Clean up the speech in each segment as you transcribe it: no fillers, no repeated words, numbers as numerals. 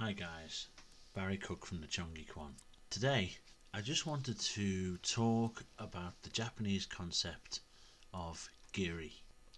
Hi guys, Barry Cook from the Chongi Kwan. Today I just wanted to talk about the Japanese concept of giri,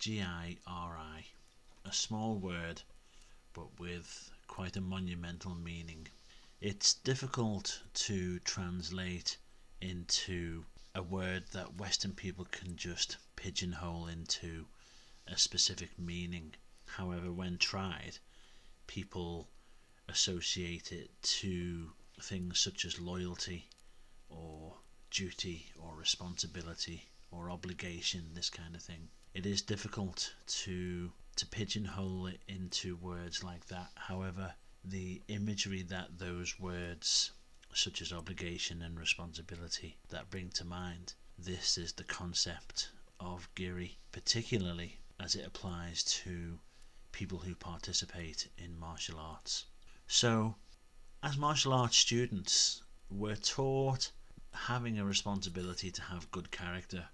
Giri, a small word but with quite a monumental meaning. It's difficult to translate into a word that Western people can just pigeonhole into a specific meaning. However, when tried, people associate it to things such as loyalty or duty or responsibility or obligation, this kind of thing. It is difficult to pigeonhole it into words like that. However, the imagery that those words such as obligation and responsibility that bring to mind, this is the concept of giri, particularly as it applies to people who participate in martial arts. So, as martial arts students, we're taught having a responsibility to have good character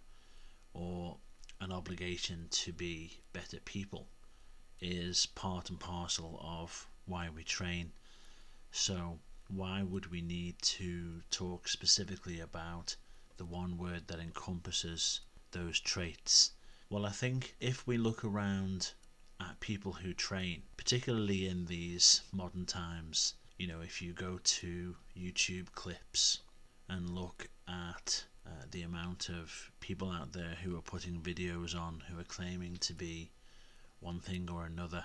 or an obligation to be better people is part and parcel of why we train. So, why would we need to talk specifically about the one word that encompasses those traits? Well, I think if we look around at people who train, particularly in these modern times, if you go to YouTube clips and look at the amount of people out there who are putting videos on who are claiming to be one thing or another,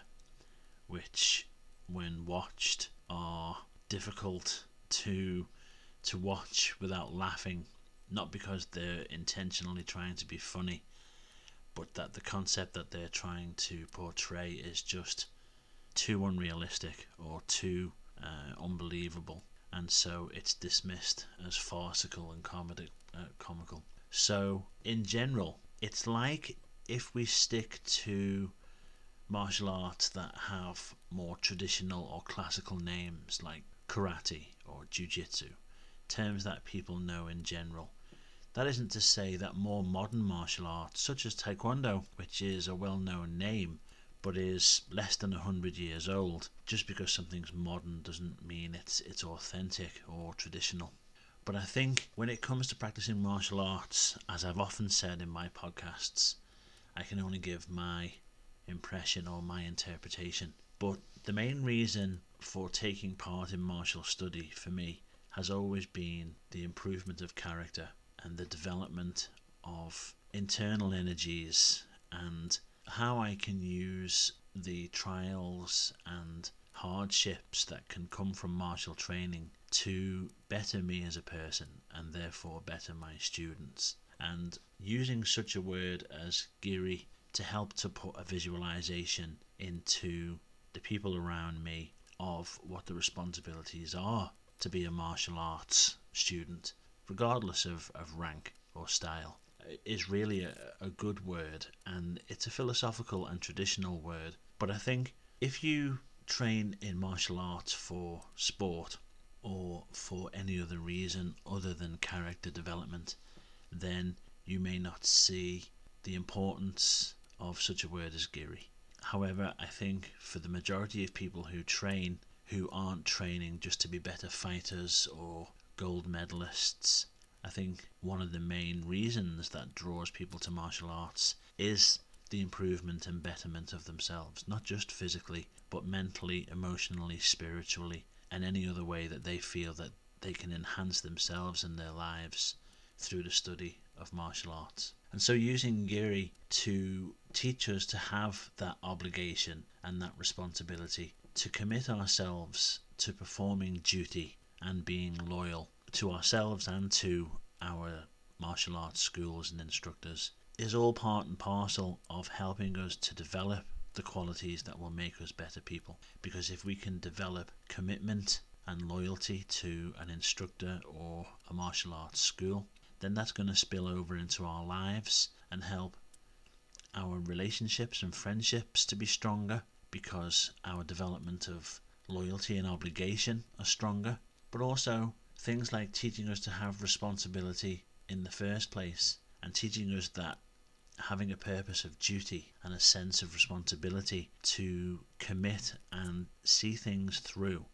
which when watched are difficult to watch without laughing, not because they're intentionally trying to be funny, but that the concept that they're trying to portray is just too unrealistic or too unbelievable, and so it's dismissed as farcical and comical. So in general, it's like if we stick to martial arts that have more traditional or classical names like karate or jiu-jitsu, terms that people know in general. That isn't to say that more modern martial arts, such as Taekwondo, which is a well-known name, but is less than 100 years old, just because something's modern doesn't mean it's authentic or traditional. But I think when it comes to practicing martial arts, as I've often said in my podcasts, I can only give my impression or my interpretation. But the main reason for taking part in martial study for me has always been the improvement of character and the development of internal energies and how I can use the trials and hardships that can come from martial training to better me as a person and therefore better my students. And using such a word as giri to help to put a visualization into the people around me of what the responsibilities are to be a martial arts student, regardless of rank or style, is really a good word, and it's a philosophical and traditional word. But I think if you train in martial arts for sport or for any other reason other than character development, then you may not see the importance of such a word as giri. However, I think for the majority of people who train, who aren't training just to be better fighters or gold medalists, I think one of the main reasons that draws people to martial arts is the improvement and betterment of themselves, not just physically, but mentally, emotionally, spiritually, and any other way that they feel that they can enhance themselves and their lives through the study of martial arts. And so using giri to teach us to have that obligation and that responsibility to commit ourselves to performing duty and being loyal to ourselves and to our martial arts schools and instructors is all part and parcel of helping us to develop the qualities that will make us better people. Because if we can develop commitment and loyalty to an instructor or a martial arts school, then that's going to spill over into our lives and help our relationships and friendships to be stronger, because our development of loyalty and obligation are stronger. But also things like teaching us to have responsibility in the first place, and teaching us that having a purpose of duty and a sense of responsibility to commit and see things through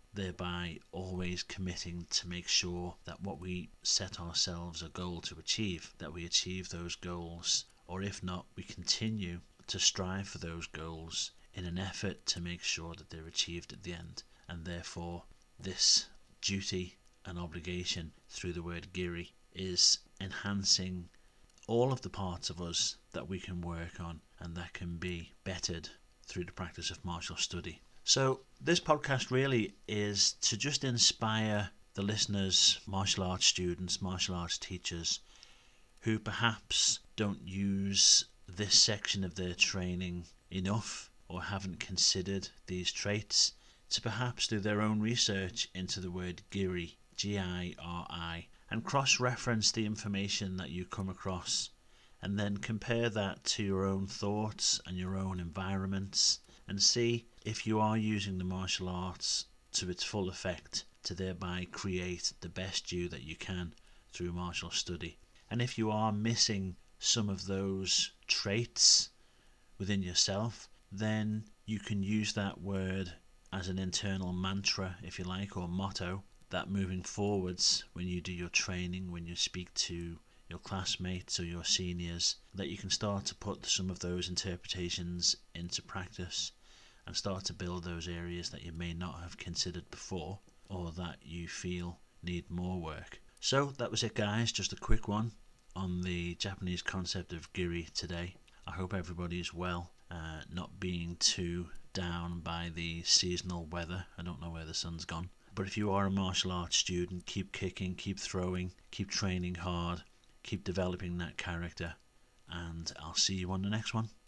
thereby always committing to make sure that what we set ourselves a goal to achieve, that we achieve those goals, or if not, we continue to strive for those goals in an effort to make sure that they're achieved at the end. And therefore, this duty and obligation through the word Giri is enhancing all of the parts of us that we can work on and that can be bettered through the practice of martial study. So this podcast really is to just inspire the listeners, martial arts students, martial arts teachers, who perhaps don't use this section of their training enough or haven't considered these traits, to perhaps do their own research into the word Giri, Giri, and cross-reference the information that you come across, and then compare that to your own thoughts and your own environments, and see if you are using the martial arts to its full effect to thereby create the best you that you can through martial study. And if you are missing some of those traits within yourself, then you can use that word as an internal mantra, if you like, or motto, that moving forwards when you do your training, when you speak to your classmates or your seniors, that you can start to put some of those interpretations into practice and start to build those areas that you may not have considered before or that you feel need more work. So that was it, guys, just a quick one on the Japanese concept of Giri today. I hope everybody is well, not being too down by the seasonal weather. I don't know where the sun's gone. But if you are a martial arts student, keep kicking, keep throwing, keep training hard, keep developing that character, and I'll see you on the next one.